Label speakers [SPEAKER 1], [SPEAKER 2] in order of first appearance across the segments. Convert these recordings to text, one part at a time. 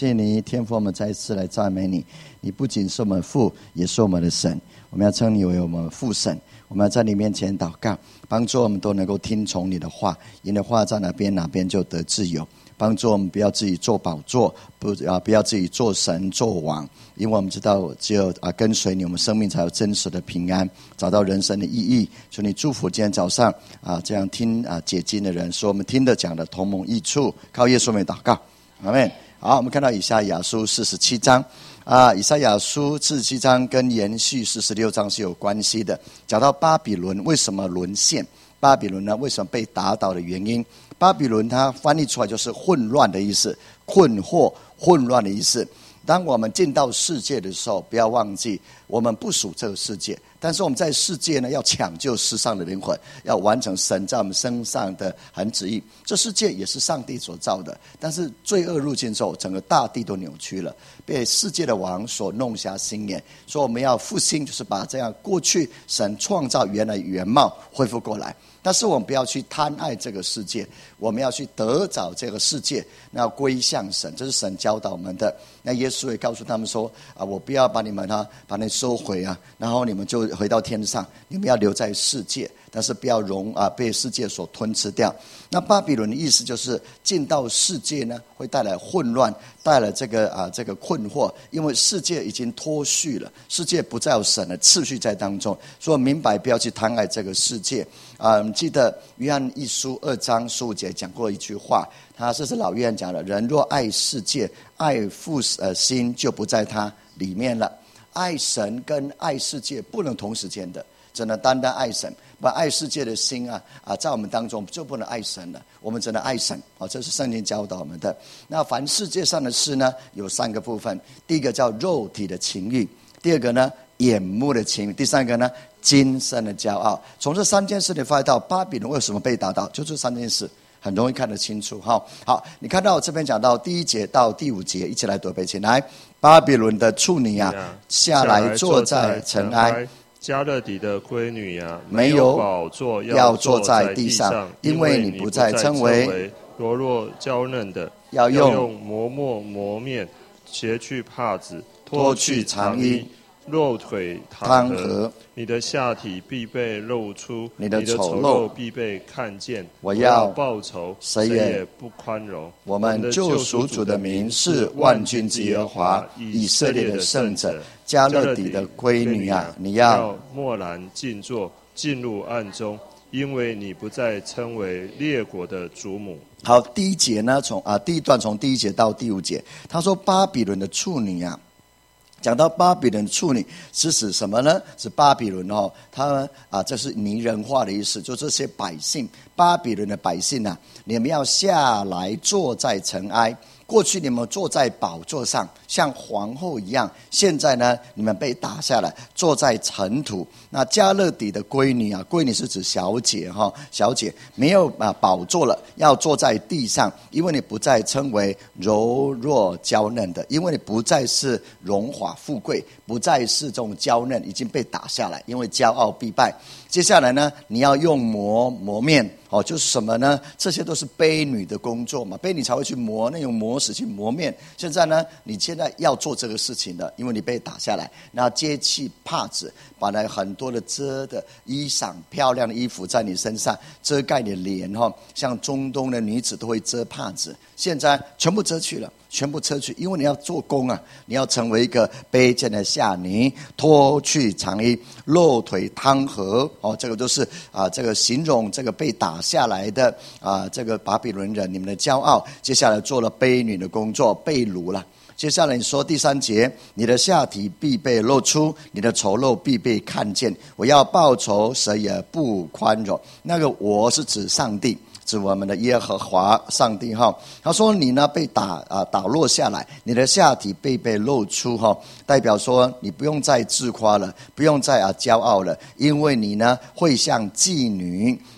[SPEAKER 1] 谢你天父，我们再一次来赞美你。你不仅是我们父，也是我们的神。我们要称你为我们父神。我们要在你面前祷告，帮助我们都能够听从你的话。你的话在哪边，哪边就得自由。帮助我们不要自己做宝座，不要自己做神做王。因为我们知道只有跟随你，我们生命才有真实的平安，找到人生的意义。求你祝福今天早上这样听解经的人，说我们听的讲的同盟益处。靠耶稣名祷告，阿们。好，我们看到以赛亚书47章以赛亚书47章跟延续46章是有关系的。讲到巴比伦为什么沦陷，巴比伦呢为什么被打倒的原因。巴比伦它翻译出来就是混乱的意思，困惑混乱的意思。当我们进到世界的时候，不要忘记我们不属这个世界，但是我们在世界呢，要抢救世上的灵魂，要完成神在我们身上的很旨意。这世界也是上帝所造的，但是罪恶入侵之后，整个大地都扭曲了，被世界的王所弄瞎心眼。所以我们要复兴，就是把这样过去神创造原来原貌恢复过来。但是我们不要去贪爱这个世界，我们要去得着这个世界，那要归向神，这是神教导我们的。那耶稣也告诉他们说我不要把你们把你收回然后你们就回到天上，你们要留在世界，但是不要被世界所吞吃掉。那巴比伦的意思就是进到世界呢，会带来混乱，带来这个困惑，因为世界已经脱序了，世界不再有神的次序在当中，所以明白不要去贪爱这个世界。记得约翰一书2章15节讲过一句话，这是老约翰讲的，人若爱世界，爱父心就不在他里面了。爱神跟爱世界不能同时间的，只能单单爱神，把爱世界的心在我们当中就不能爱神了。我们只能爱神这是圣经教导我们的。那凡世界上的事呢，有3个部分。第一个叫肉体的情欲，第二个呢眼目的情欲，第三个呢今生的骄傲。从这3件事你发现到巴比伦为什么被打倒，就这3件事很容易看得清楚。好，你看到这边讲到第1节到第5节，一起来读背起来。巴比伦的处女下来坐在尘埃，
[SPEAKER 2] 迦勒底的闺女
[SPEAKER 1] 没有
[SPEAKER 2] 宝座
[SPEAKER 1] 要坐在地上，因为你不再称为
[SPEAKER 2] 柔弱娇嫩的，
[SPEAKER 1] 要用
[SPEAKER 2] 磨墨磨面，揭去帕子，
[SPEAKER 1] 脱去长衣，
[SPEAKER 2] 肉腿
[SPEAKER 1] 汤和，
[SPEAKER 2] 你的下体必被露出，
[SPEAKER 1] 你的
[SPEAKER 2] 丑陋必被看见。
[SPEAKER 1] 我要
[SPEAKER 2] 报仇，
[SPEAKER 1] 谁
[SPEAKER 2] 也不宽容。
[SPEAKER 1] 我们救赎主的名是万军之耶和华，以色列的圣者。迦勒底的闺女你要
[SPEAKER 2] 默然静坐，进入暗中，因为你不再称为列国的主母。
[SPEAKER 1] 好，第一节呢，第一段从第1节到第5节，他说巴比伦的处女讲到巴比伦处女是指什么呢？是巴比伦他这是拟人化的意思，就这些百姓，巴比伦的百姓你们要下来坐在尘埃。过去你们坐在宝座上，像皇后一样，现在呢，你们被打下来，坐在尘土。那迦勒底的闺女闺女是指小姐小姐没有宝座了，要坐在地上，因为你不再称为柔弱娇嫩的，因为你不再是荣华富贵，不再是这种娇嫩，已经被打下来，因为骄傲必败。接下来呢，你要用磨面就是什么呢？这些都是婢女的工作嘛，婢女才会去磨，那种磨石去磨面。现在呢，你现在要做这个事情了，因为你被打下来，然后揭去帕子，把那很多的遮的衣裳，漂亮的衣服在你身上遮盖你的脸像中东的女子都会遮帕子，现在全部遮去了，全部遮去，因为你要做工你要成为一个卑贱的下女，脱去长衣，露腿汤和这个都是这个形容这个被打下来的这个巴比伦人，你们的骄傲。接下来做了婢女的工作，被掳了。接下来你说第3节，你的下体必被露出，你的丑陋必被看见。我要报仇，谁也不宽容。那个我是指上帝，指我们的耶和华上帝他说你呢被打落下来，你的下体被露出代表说你不用再自夸了，不用再骄傲了，因为你呢会像妓女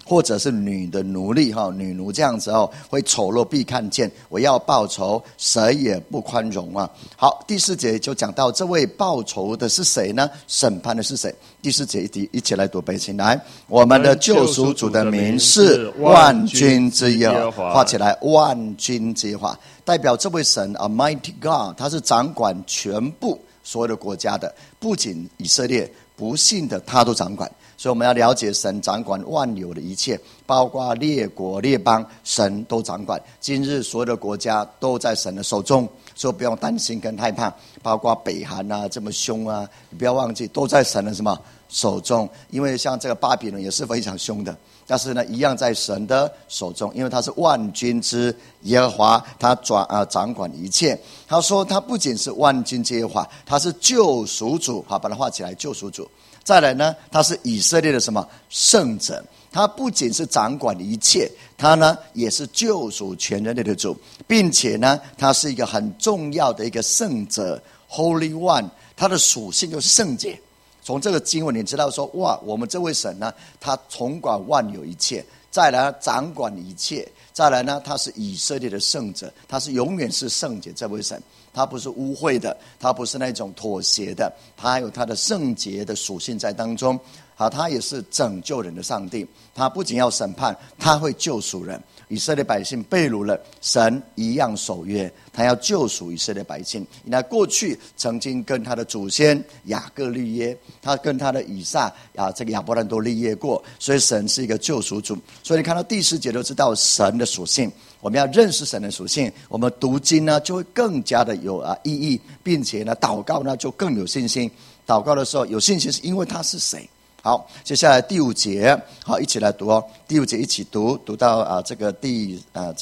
[SPEAKER 1] 或者是女的奴隶女奴这样子会丑陋必看见，我要报仇，谁也不宽容啊。好，第4节就讲到这位报仇的是谁呢？审判的是谁？第4节一起来读背经来，我们的救赎主的名是万军之耶和华，画起来，万军之耶和华，代表这位神 Almighty God， 他是掌管全部所有的国家的，不仅以色列，不信的他都掌管。所以我们要了解神掌管万有的一切，包括列国列邦，神都掌管。今日所有的国家都在神的手中，所以不用担心跟害怕。包括北韩啊，这么凶啊，你不要忘记都在神的什么手中。因为像这个巴比伦也是非常凶的，但是呢，一样在神的手中，因为他是万军之耶和华，他掌管一切。他说他不仅是万军之耶和华，他是救赎主。好，把它画起来，救赎主。再来呢，他是以色列的什么圣者？他不仅是掌管一切，他呢也是救赎全人类的主，并且呢，他是一个很重要的一个圣者 ，Holy One， 他的属性就是圣洁。从这个经文你知道说，哇，我们这位神呢，他统管万有一切，再来掌管一切，再来呢，他是以色列的圣者，他是永远是圣洁这位神。他不是污秽的，他不是那种妥协的，他有他的圣洁的属性在当中。好，他也是拯救人的上帝，他不仅要审判，他会救赎人。以色列百姓被掳了，神一样守约，他要救赎以色列百姓。那过去曾经跟他的祖先雅各立约，他跟他的以撒这个亚伯兰都立约过，所以神是一个救赎主。所以你看到第4节都知道神的属性，我们要认识神的属性，我们读经呢就会更加的有意义，并且呢祷告呢就更有信心。祷告的时候有信心，是因为他是谁。好，接下来第5节，好，一起来读第5节一起读到这个第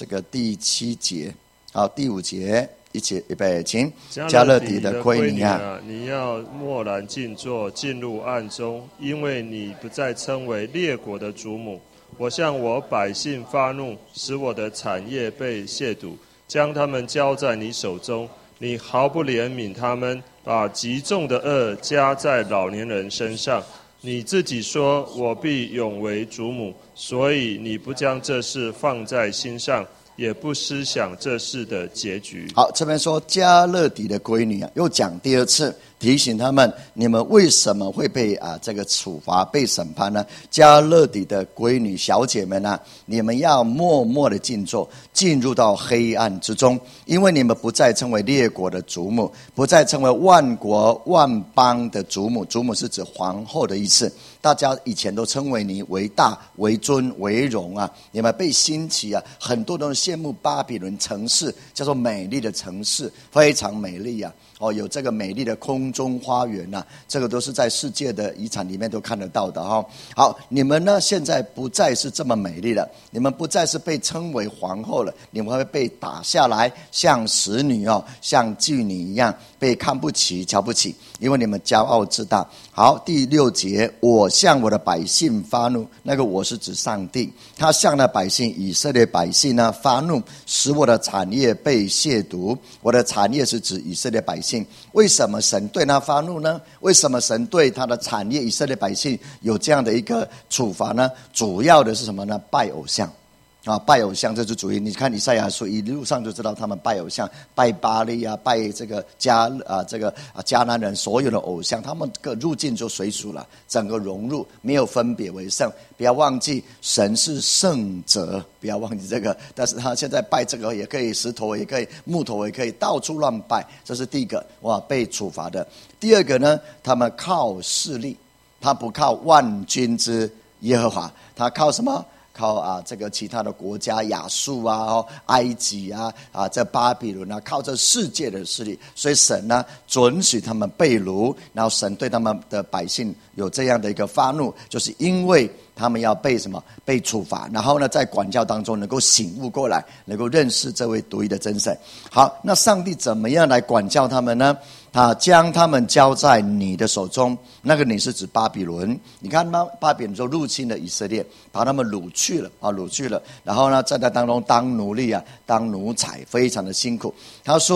[SPEAKER 1] 7节。好，第5节一起预备，请。迦勒底的圭尼啊，
[SPEAKER 2] 你要默然静坐，进入暗中，因为你不再称为列国的主母。我向我百姓发怒，使我的产业被亵渎，将他们交在你手中，你毫不怜悯他们，把极重的恶加在老年人身上。你自己说，我必永为主母，所以你不将这事放在心上，也不思想这事的结局。
[SPEAKER 1] 好，这边说迦勒底的闺女又讲第2次，提醒他们，你们为什么会被这个处罚被审判呢？迦勒底的闺女小姐们你们要默默的静坐，进入到黑暗之中，因为你们不再称为列国的主母，不再称为万国万邦的主母。主母是指皇后的意思。大家以前都称为你为大为尊为荣你们被兴起很多人羡慕巴比伦城市，叫做美丽的城市，非常美丽有这个美丽的空中花园这个都是在世界的遗产里面都看得到的好，你们呢现在不再是这么美丽了，你们不再是被称为皇后了，你们会被打下来，像使女像妓女一样被看不起瞧不起，因为你们骄傲自大。好，第6节，我向我的百姓发怒，那个我是指上帝，他向那百姓以色列百姓发怒，使我的产业被亵渎。我的产业是指以色列百姓。为什么神对他发怒呢？为什么神对他的产业以色列百姓有这样的一个处罚呢？主要的是什么呢？拜偶像拜偶像，这是主因。你看以赛亚书一路上就知道他们拜偶像，拜巴力拜这个迦南人所有的偶像，他们个入境就随属了，整个融入，没有分别为圣。不要忘记神是圣者，不要忘记这个。但是他现在拜这个也可以，石头也可以，木头也可以，到处乱拜，这是第一个被处罚的。第二个呢，他们靠势力，他不靠万军之耶和华，他靠什么？靠这个其他的国家，亚述埃及这巴比伦靠这世界的势力，所以神呢准许他们被掳，然后神对他们的百姓有这样的一个发怒，就是因为他们要被什么？被处罚，然后呢在管教当中能够醒悟过来，能够认识这位独一的真神。好，那上帝怎么样来管教他们呢？他将他们交在你的手中，那个你是指巴比伦。你看巴比伦就入侵了以色列，把他们掳去了，然后呢在那当中当奴隶当奴才，非常的辛苦。他说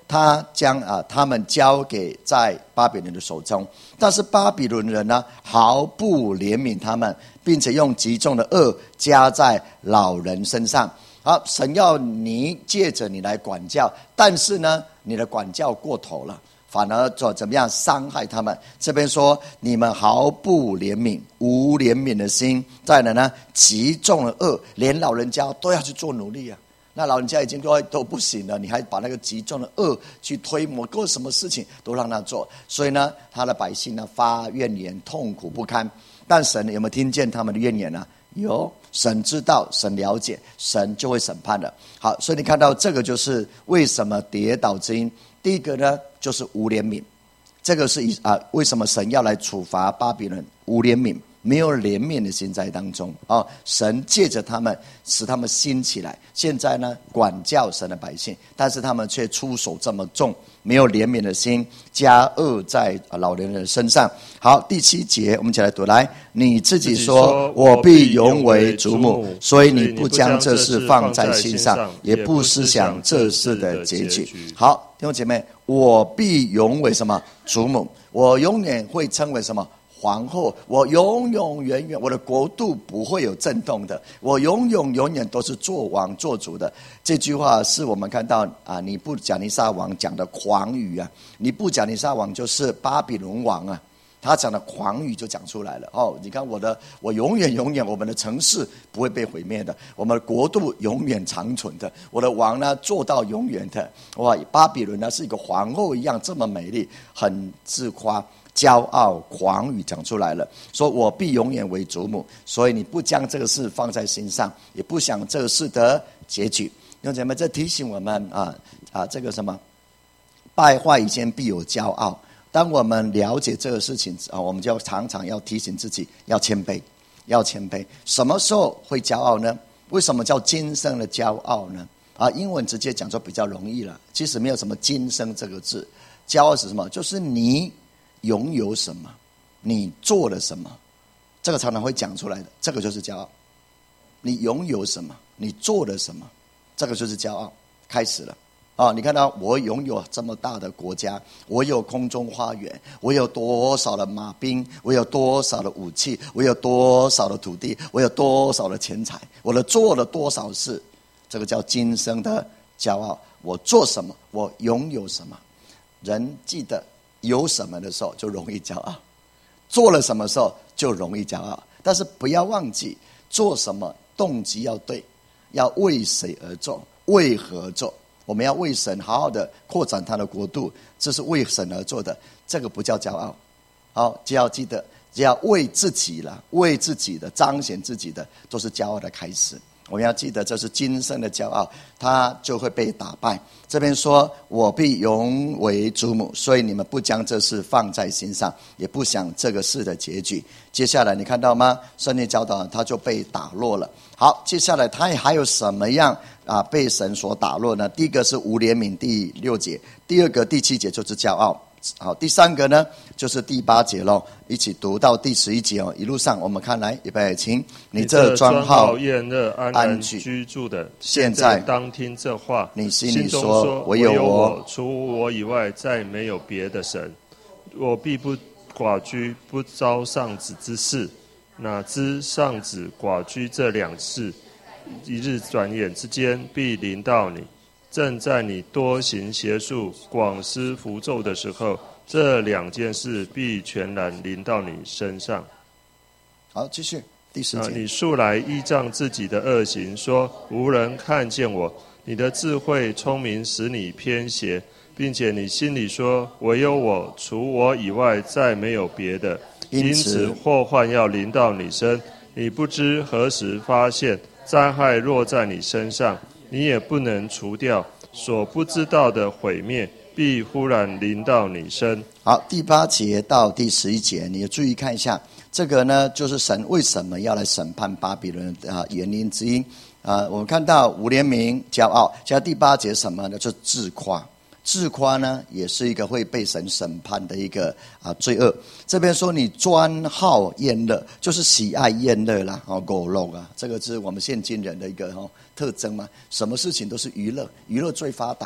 [SPEAKER 1] 他将他们交给在巴比伦的手中，但是巴比伦人呢毫不怜悯他们，并且用极重的恶加在老人身上。好，神要你借着你来管教，但是呢你的管教过头了，反而怎么样伤害他们。这边说你们毫不怜悯，无怜悯的心，再来呢极重的恶，连老人家都要去做奴隶啊。那老人家已经都不行了，你还把那个极重的恶去推磨，做什么事情都让他做。所以呢他的百姓呢发怨言，痛苦不堪。但神有没有听见他们的怨言呢？有，神知道，神了解，神就会审判了。好，所以你看到这个就是为什么跌倒之因。第一个呢就是无怜悯，这个是为什么神要来处罚巴比伦？无怜悯，没有怜悯的心在当中神借着他们使他们兴起来，现在呢管教神的百姓，但是他们却出手这么重，没有怜悯的心，加恶在老年人身上。好，第7节我们一起来读，来，你自己说我必永为主母，所以你不将这事放在心上，也不思想这事的结局。好，弟兄姐妹，我必永为什么？主母，我永远会称为什么？皇后，我永永远远，我的国度不会有震动的，我永永远远都是做王做主的。这句话是我们看到尼布甲尼撒王讲的狂语啊。尼布甲尼撒王就是巴比伦王啊，他讲的狂语就讲出来了你看我永远永远，我们的城市不会被毁灭的，我们的国度永远长存的，我的王呢做到永远的。哇，巴比伦呢是一个皇后一样这么美丽，很自夸。骄傲狂语讲出来了，说我必永远为主母，所以你不将这个事放在心上，也不想这个事的结局。弟兄姐妹，这提醒我们这个什么败坏以前必有骄傲。当我们了解这个事情我们就常常要提醒自己要谦卑，要谦卑。什么时候会骄傲呢？为什么叫今生的骄傲呢？英文直接讲就比较容易了，其实没有什么今生这个字。骄傲是什么？就是你拥有什么，你做了什么，这个常常会讲出来的，这个就是骄傲。你拥有什么，你做了什么，这个就是骄傲。开始了你看到我拥有这么大的国家，我有空中花园，我有多少的马兵，我有多少的武器，我有多少的土地，我有多少的钱财，我做了多少事，这个叫今生的骄傲。我做什么，我拥有什么。人记得有什么的时候就容易骄傲，做了什么时候就容易骄傲。但是不要忘记做什么动机要对，要为谁而做，为何而做。我们要为神好好的扩展他的国度，这是为神而做的，这个不叫骄傲。好，只要记得，只要为自己了，为自己的彰显自己的，都是骄傲的开始。我们要记得这是今生的骄傲，他就会被打败。这边说我必永为主母，所以你们不将这事放在心上，也不想这个事的结局。接下来你看到吗？圣经教导他就被打落了。好，接下来他还有什么样被神所打落呢？第一个是无怜悯，第6节；第二个第7节就是骄傲。好，第3个呢就是第8节咯，一起读到第11节一路上我们看来，预备，请。你这专好
[SPEAKER 2] 宴乐安然居住的，现在当听这话。
[SPEAKER 1] 你心里说唯有我，
[SPEAKER 2] 除我以外再没有别的神。我必不寡居，不招上子之事。哪知上子寡居这2事，一日转眼之间必临到你。正在你多行邪术、广施符咒的时候，这2件事必全然临到你身上。
[SPEAKER 1] 好，继续第10节。
[SPEAKER 2] 你素来依仗自己的恶行，说无人看见我。你的智慧聪明使你偏邪，并且你心里说唯有我，除我以外再没有别的。因此祸患要临到你身，你不知何时发现，灾害落在你身上，你也不能除掉。所不知道的毁灭必忽然临到你身。
[SPEAKER 1] 好，第8节到第11节你要注意看一下，这个呢就是神为什么要来审判巴比伦原因之一。我们看到无怜悯、骄傲，现在第8节什么呢？就是自夸。自夸呢也是一个会被神审判的一个罪恶。这边说你专好宴乐，就是喜爱宴乐啦，狗肉这个是我们现今人的一个特征嘛。什么事情都是娱乐，娱乐最发达。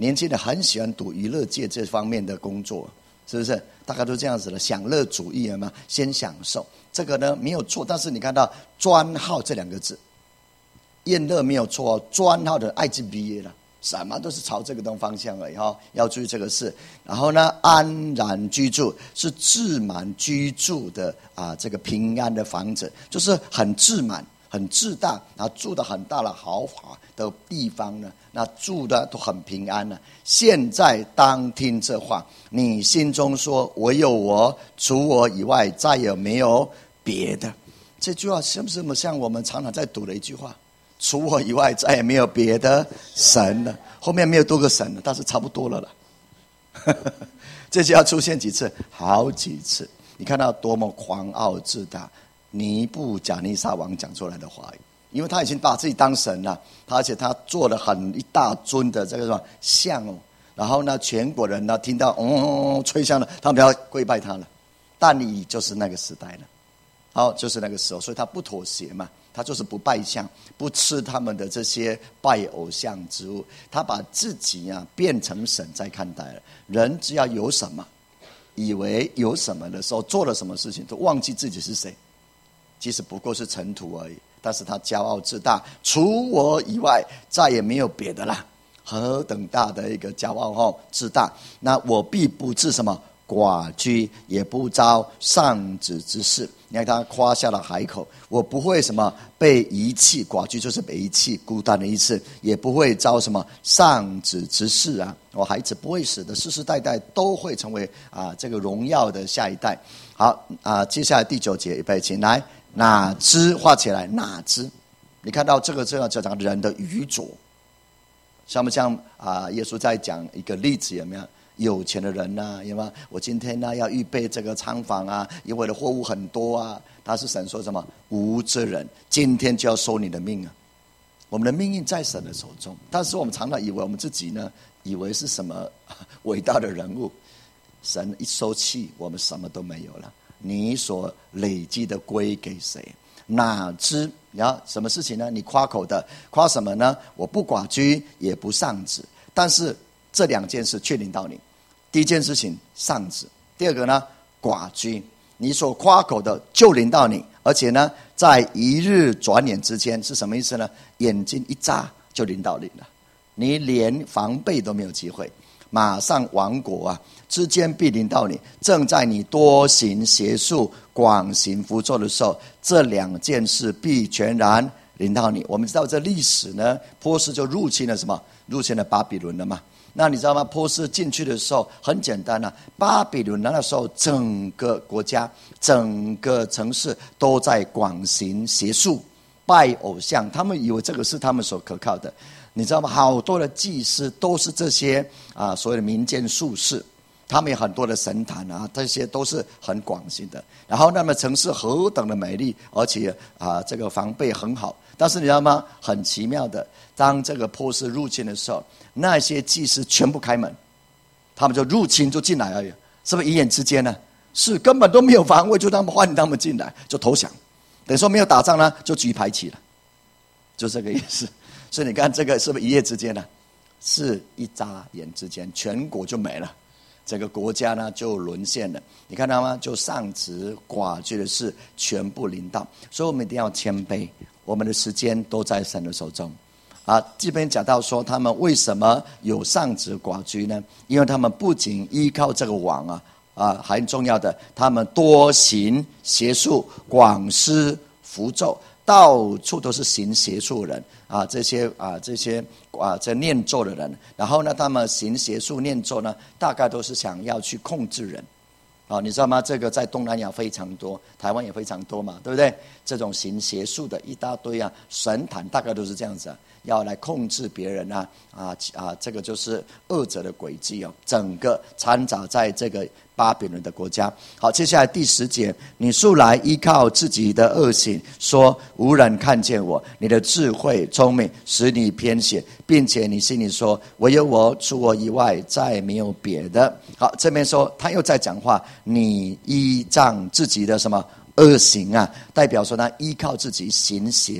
[SPEAKER 1] 年轻人很喜欢读娱乐界这方面的工作，是不是？大概都这样子的，享乐主义嘛，先享受这个呢没有错。但是你看到专好这2个字，宴乐没有错，专好的爱之毕业了，什么都是朝这个方向而已哈，要注意这个事。然后呢，安然居住是自满居住的这个平安的房子，就是很自满、很自大，然后住的很大的豪华的地方呢，那住的都很平安了。现在当听这话，你心中说：唯有我，除我以外，再也没有别的。这句话是不是像我们常常在读的一句话？除我以外，再也没有别的神了。后面没有多个神了，但是差不多了啦。这句要出现几次？好几次。你看到多么狂傲自大，尼布甲尼撒王讲出来的话语，因为他已经把自己当神了，而且他做了一大尊的这个什么像哦。然后呢，全国人呢听到吹响了，他们要跪拜他了。但你就是那个时代了，好，就是那个时候，所以他不妥协嘛。他就是不拜相，不吃他们的这些拜偶像之物，他把自己变成神在看待了。人只要有什么，以为有什么的时候，做了什么事情都忘记自己是谁，其实不过是尘土而已。但是他骄傲自大，除我以外再也没有别的啦，何等大的一个骄傲自大。那我必不治什么寡居，也不遭丧子之事。你看他夸下了海口，我不会什么被遗弃，寡居就是被遗弃，孤单的意思，也不会遭什么丧子之事啊。我孩子不会死的，世世代代都会成为这个荣耀的下一代。好接下来第9节，预备起来，哪知画起来，哪知？你看到这个就讲人的愚拙，像不像耶稣在讲一个例子，有没有？有钱的人有没有？我今天要预备这个仓房因为我的货物很多但是神说什么？无知人，今天就要收你的命我们的命运在神的手中，但是我们常常以为我们自己呢，以为是什么伟大的人物，神一收气，我们什么都没有了。你所累积的归给谁？哪知什么事情呢？你夸口的夸什么呢？我不寡居，也不丧子。但是这2件事却临到你。第一件事情丧子，第二个呢寡居，你所夸口的就临到你，而且呢在一日转眼之间，是什么意思呢？眼睛一眨就临到你了，你连防备都没有机会，马上亡国之间必临到你。正在你多行邪术、广行符咒的时候，这2件事必全然临到你。我们知道这历史呢，波斯就入侵了什么？入侵了巴比伦了嘛。那你知道吗？波斯进去的时候很简单巴比伦那时候整个国家、整个城市都在广行邪术、拜偶像，他们以为这个是他们所可靠的。你知道吗？好多的祭司都是这些所谓的民间术士，他们有很多的神坛这些都是很广行的。然后那么城市何等的美丽，而且这个防备很好。但是你知道吗？很奇妙的，当这个波斯入侵的时候，那些祭司全部开门，他们就入侵就进来而已，是不是一眼之间呢？是根本都没有防卫，就他们欢迎他们进来，就投降。等于说没有打仗呢，就举牌起了，就这个意思。所以你看这个是不是一夜之间呢？是一眨眼之间，全国就没了，整个国家呢就沦陷了。你看到吗？就丧子寡居的事全部临到。所以我们一定要谦卑，我们的时间都在神的手中。这边讲到说他们为什么有丧子寡居呢？因为他们不仅依靠这个王很重要的，他们多行邪术、广施符咒，到处都是行邪术的人这些念咒的人。然后呢，他们行邪术念咒呢，大概都是想要去控制人你知道吗？这个在东南亚非常多，台湾也非常多嘛，对不对？这种行邪术的一大堆神坛大概都是这样子要来控制别人这个就是恶者的诡计整个掺杂在这个巴比伦的国家。好，接下来第10节，你素来依靠自己的恶行，说无人看见我，你的智慧聪明使你偏斜，并且你心里说唯有我，除我以外再没有别的。好，这边说他又在讲话，你依仗自己的什么恶行代表说他依靠自己行邪恶。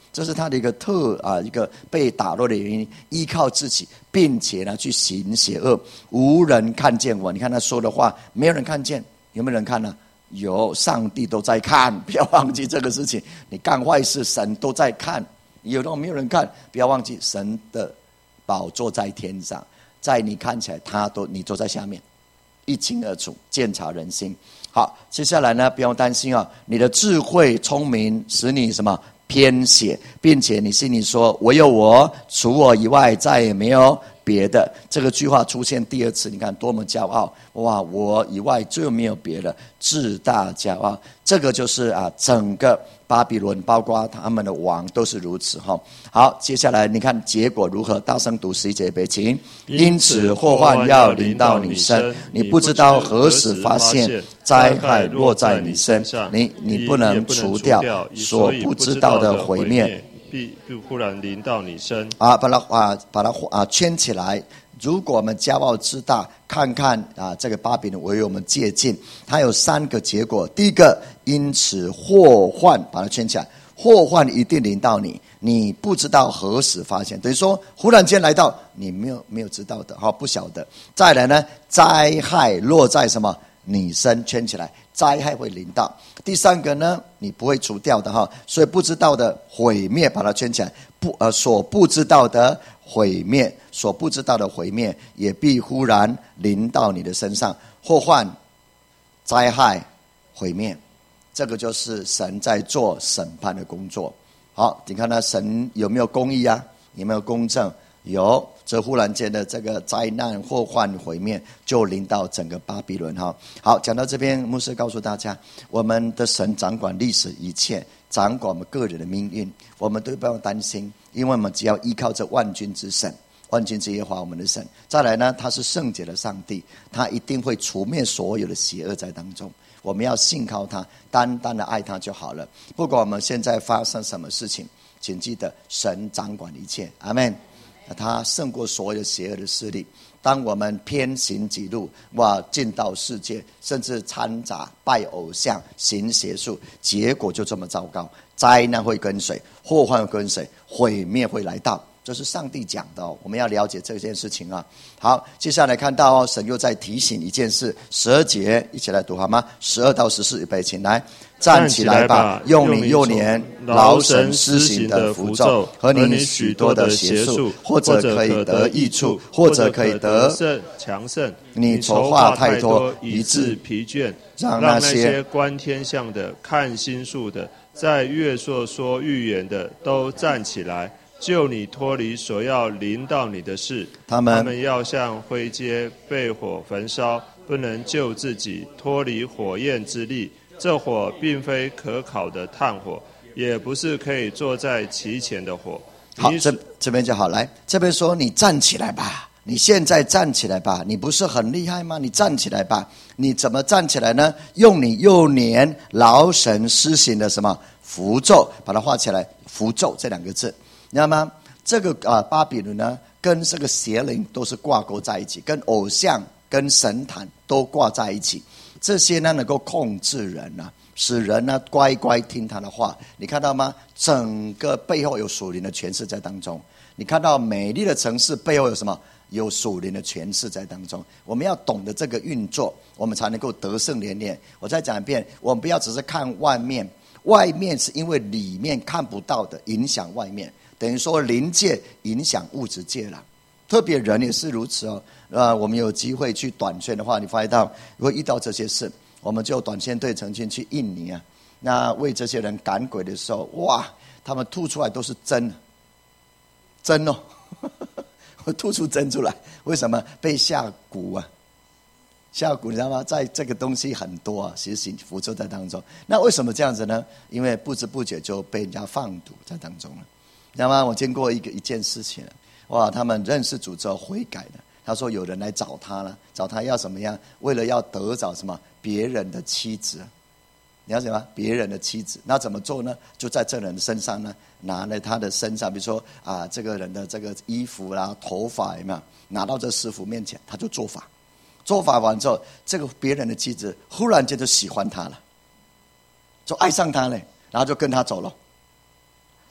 [SPEAKER 1] 这是他的一个一个被打落的原因，依靠自己，并且呢去行邪恶，无人看见我。你看他说的话，没有人看见，有没有人看呢？有，上帝都在看，不要忘记这个事情。你干坏事，神都在看。有的没有人看，不要忘记神的宝座在天上，在你看起来你都在下面，一清二楚，鉴察人心。好，接下来呢，不用担心啊，你的智慧聪明使你什么偏斜，并且你心里说唯有我，除我以外再也没有别的。这个句话出现第二次，你看多么骄傲，哇，我以外就没有别的，自大骄傲。这个就是整个巴比伦包括他们的王都是如此。好，接下来你看结果如何，大声读11节，请。因此祸患要临到你身，你不知道何时发现，灾害落在你身，你不能除掉，所不知道的毁灭
[SPEAKER 2] 必忽然临到你身。
[SPEAKER 1] 把它圈起来。如果我们骄傲自大，看看这个巴比伦为我们借鉴，它有3个结果。第一个，因此祸患，把它圈起来，祸患一定临到你，你不知道何时发现，等于说忽然间来到，你没有知道的，不晓得。再来呢，灾害落在什么？你身，圈起来，灾害会临到。第3个呢，你不会除掉的所以不知道的毁灭，把它圈起来，所不知道的毁灭，所不知道的毁灭也必忽然临到你的身上。祸患、灾害、毁灭，这个就是神在做审判的工作。好，你看他神有没有公义啊？有没有公正？有，这忽然间的这个灾难、祸患、毁灭就临到整个巴比伦。好，讲到这边，牧师告诉大家，我们的神掌管历史一切，掌管我们个人的命运，我们都不要担心，因为我们只要依靠这万军之神，万军之耶和华我们的神。再来呢，他是圣洁的上帝，他一定会除灭所有的邪恶在当中。我们要信靠他，单单的爱他就好了。不管我们现在发生什么事情，请记得神掌管一切。阿们。他胜过所有邪恶的势力。当我们偏行己路，进到世界，甚至掺杂拜偶像、行邪术，结果就这么糟糕。灾难会跟随，祸患会跟随，毁灭会来到。这是上帝讲的我们要了解这件事情啊。好，接下来看到神又在提醒一件事，12节一起来读好吗？12到14，预备，请来。站起来吧，用你幼年劳神施行的符咒和你许多的邪术，或者可以得益处，或者可以得
[SPEAKER 2] 强盛。
[SPEAKER 1] 你筹划太多，以致
[SPEAKER 2] 疲倦，
[SPEAKER 1] 让那些
[SPEAKER 2] 观天象的、看星宿的、在月朔说预言的都站起来，救你脱离所要临到你的事。他们要像灰秸被火焚烧，不能救自己脱离火焰之力。这火并非可烤的炭火，也不是可以坐在其前的火。
[SPEAKER 1] 好，这边就好。来，这边说你站起来吧，你现在站起来吧，你不是很厉害吗？你站起来吧。你怎么站起来呢？用你幼年劳神施行的什么符咒，把它画起来。符咒这2个字，你知道吗？这个巴比伦呢，跟这个邪灵都是挂钩在一起，跟偶像、跟神坛都挂在一起。这些呢能够控制人使人呢乖乖听他的话。你看到吗？整个背后有属灵的权势在当中。你看到美丽的城市背后有什么？有属灵的权势在当中。我们要懂得这个运作，我们才能够得胜连连。我再讲一遍，我们不要只是看外面，外面是因为里面看不到的影响外面，等于说灵界影响物质界了。特别人也是如此我们有机会去短宣的话，你发现到如果遇到这些事，我们就短宣队成群去印尼那为这些人赶鬼的时候，哇，他们吐出来都是针我吐出针出来，为什么？被下蛊下蛊你知道吗？在这个东西很多其实符咒在当中。那为什么这样子呢？因为不知不觉就被人家放毒在当中了。你知道吗？我见过一件事情他们认识主之后悔改了。他说有人来找他了，找他要怎么样？为了要得着什么别人的妻子，你要什么别人的妻子？那怎么做呢？就在这人的身上呢，拿了他的身上，比如说这个人的这个衣服啦、头发有没有？拿到这师傅面前，他就做法，做法完之后，这个别人的妻子忽然间就喜欢他了，就爱上他了，然后就跟他走了。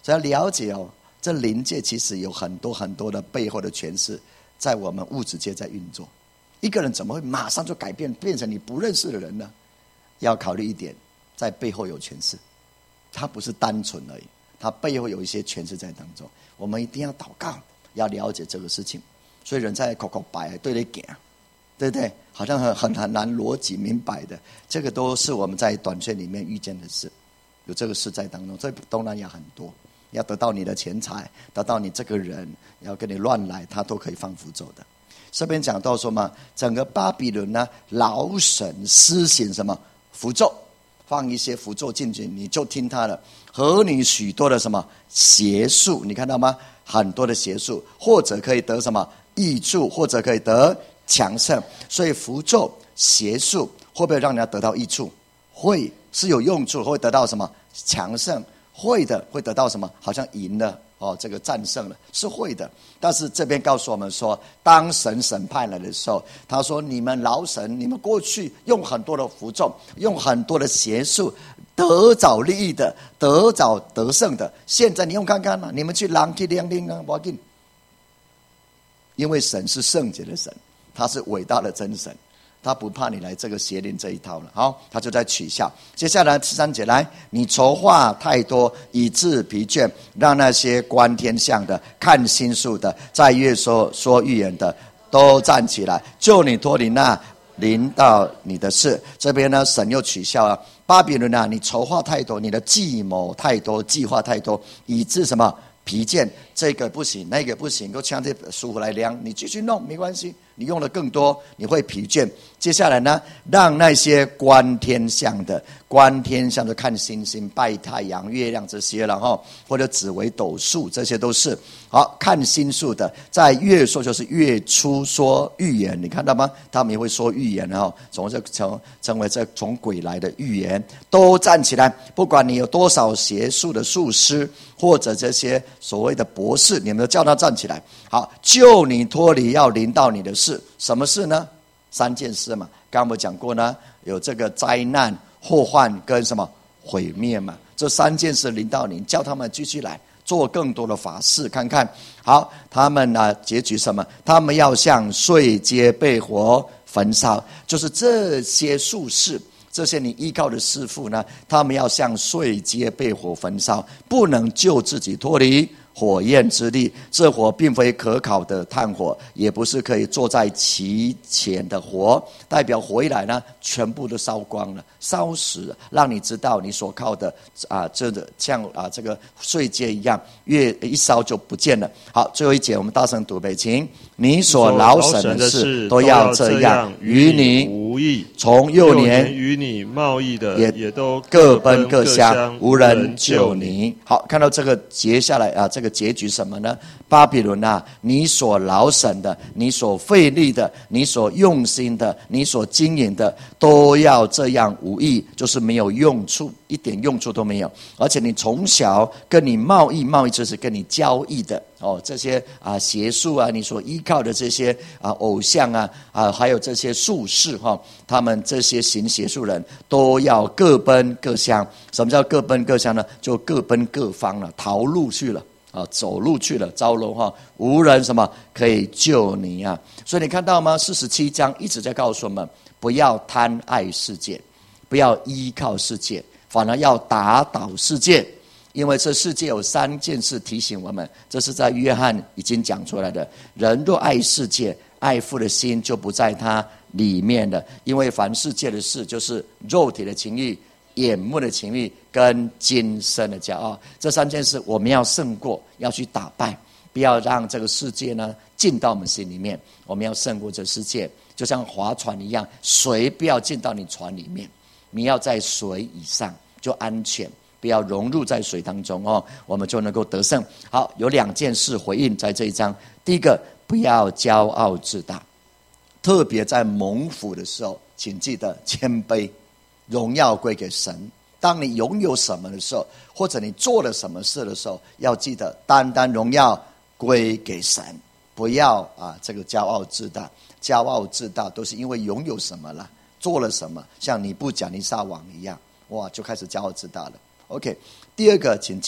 [SPEAKER 1] 所以要了解这灵界其实有很多很多的背后的权势，在我们物质界在运作。一个人怎么会马上就改变，变成你不认识的人呢？要考虑一点，在背后有权势，他不是单纯而已，他背后有一些权势在当中。我们一定要祷告，要了解这个事情。所以人在口口白对你讲，对不对？好像很难逻辑明白的，这个都是我们在短宣里面遇见的事，有这个事在当中。在东南亚很多，要得到你的钱财，得到你这个人，要跟你乱来，他都可以放符咒的。这边讲到说嘛，整个巴比伦呢，老神施行什么符咒，放一些符咒进去，你就听他的，和你许多的什么邪术，你看到吗？很多的邪术，或者可以得什么益处，或者可以得强盛。所以符咒邪术会不会让人家得到益处？会，是有用处，会得到什么强盛？会的，会得到什么？好像赢了这个战胜了，是会的。但是这边告诉我们说，当神审判来的时候，他说你们老神，你们过去用很多的符咒，用很多的邪术，得找利益的，得找得胜的，现在你用看看嘛，你们去狼去亮亮啊，不要紧。因为神是圣洁的神，他是伟大的真神，他不怕你来这个邪灵这一套了。好，他就在取笑。接下来13节来，你筹划太多，以致疲倦，让那些观天象的、看星宿的、在月说预言的，都站起来，救你脱离那临到你的事。这边呢，神又取笑了巴比伦啊，你筹划太多，你的计谋太多，计划太多，以致什么疲倦，这个不行，那个不行，都抢这书来量，你继续弄没关系，你用的更多，你会疲倦。接下来呢，让那些观天象的看星星、拜太阳、月亮这些了哈，或者紫微斗数，这些都是好看星宿的，在月说就是月初说预言，你看到吗？他们也会说预言哈，成为这从鬼来的预言，都站起来，不管你有多少邪术的术师，或者这些所谓的博士，你们都叫他站起来，好，救你脱离要临到你的事。什么事呢？3件事嘛，刚刚我讲过呢，有这个灾难、祸患跟什么毁灭嘛，这3件事临到你，叫他们继续来做更多的法事看看。好，他们呢结局什么？他们要像碎秸被火焚烧，就是这些术士，这些你依靠的师父呢，他们要像碎秸被火焚烧，不能救自己脱离火焰之力。这火并非可烤的炭火，也不是可以坐在其前的火，代表火一来呢，全部都烧光了，烧死了，让你知道你所靠的这个像这个碎秸一样，越一烧就不见了。好，最后一节我们大声读北京，你所劳神的事都要这样，与你
[SPEAKER 2] 无益。
[SPEAKER 1] 从幼年
[SPEAKER 2] 与你贸易的也都
[SPEAKER 1] 各奔各乡，无人救你。好，看到这个接下来这个结局什么呢？巴比伦啊，你所劳神的，你所费力的，你所用心的，你所经营的，都要这样无益，就是没有用处，一点用处都没有。而且你从小跟你贸易就是跟你交易的这些邪术你所依靠的这些偶像还有这些术士他们这些行邪术人都要各奔各乡。什么叫各奔各乡呢？就各奔各方了，逃路去了走路去了，招楼无人什么可以救你啊！所以你看到吗？47章一直在告诉我们，不要贪爱世界，不要依靠世界，反而要打倒世界。因为这世界有3件事提醒我们，这是在约翰已经讲出来的。人若爱世界，爱父的心就不在他里面了。因为凡世界的事，就是肉体的情欲、眼目的情欲跟今生的骄傲，这3件事我们要胜过，要去打败，不要让这个世界呢进到我们心里面。我们要胜过这世界，就像划船一样，水不要进到你船里面，你要在水以上就安全，不要融入在水当中我们就能够得胜。好，有2件事回应在这一章。第一个，不要骄傲自大，特别在蒙福的时候，请记得谦卑，荣耀归给神。当你拥有什么的时候，或者你做了什么事的时候，要记得单单荣耀归给神，不要这个骄傲自大。骄傲自大都是因为拥有什么了，做了什么，像尼布甲尼撒王一样，哇，就开始骄傲自大了。OK， 第二个，请记得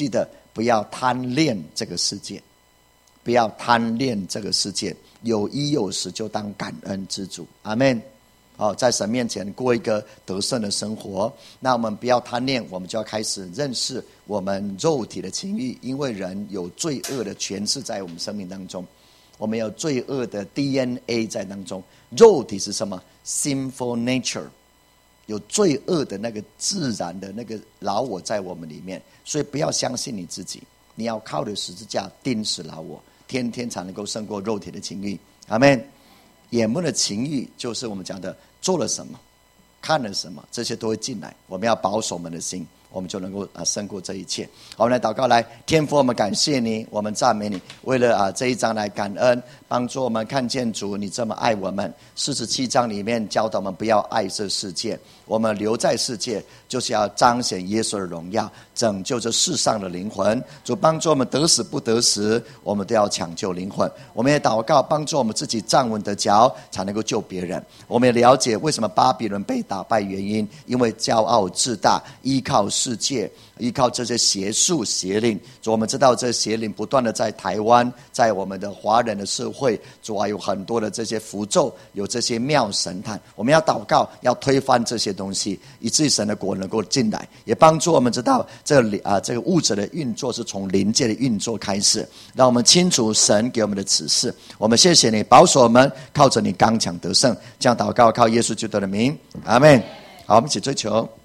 [SPEAKER 1] 不要贪恋这个世界，不要贪恋这个世界，有衣有食就当感恩知足。阿们。在神面前过一个得胜的生活。那我们不要贪恋，我们就要开始认识我们肉体的情欲，因为人有罪恶的权势在我们生命当中，我们有罪恶的 DNA 在当中。肉体是什么？ Sinful nature， 有罪恶的那个自然的那个老我在我们里面。所以不要相信你自己，你要靠着十字架钉死老我，天天才能够胜过肉体的情欲。阿们。眼目的情欲就是我们讲的做了什么，看了什么，这些都会进来。我们要保守我们的心，我们就能够胜过这一切。好，我们来祷告。来，天父，我们感谢你，我们赞美你，为了这一章来感恩，帮助我们看见主你这么爱我们。47章里面教导我们不要爱这世界，我们留在世界就是要彰显耶稣的荣耀，拯救这世上的灵魂。主帮助我们得死不得死，我们都要抢救灵魂。我们也祷告帮助我们自己站稳得脚，才能够救别人。我们也了解为什么巴比伦被打败原因，因为骄傲自大，依靠世界，依靠这些邪术邪灵。主，我们知道这邪灵不断的在台湾，在我们的华人的社会，主啊，有很多的这些符咒，有这些庙神坛。我们要祷告，要推翻这些东西，以至于神的国能够进来，也帮助我们知道这个物质的运作是从灵界的运作开始，让我们清楚神给我们的指示。我们谢谢你保守我们，靠着你刚强得胜。这样祷告靠耶稣基督的名，阿们。好，我们一起追求。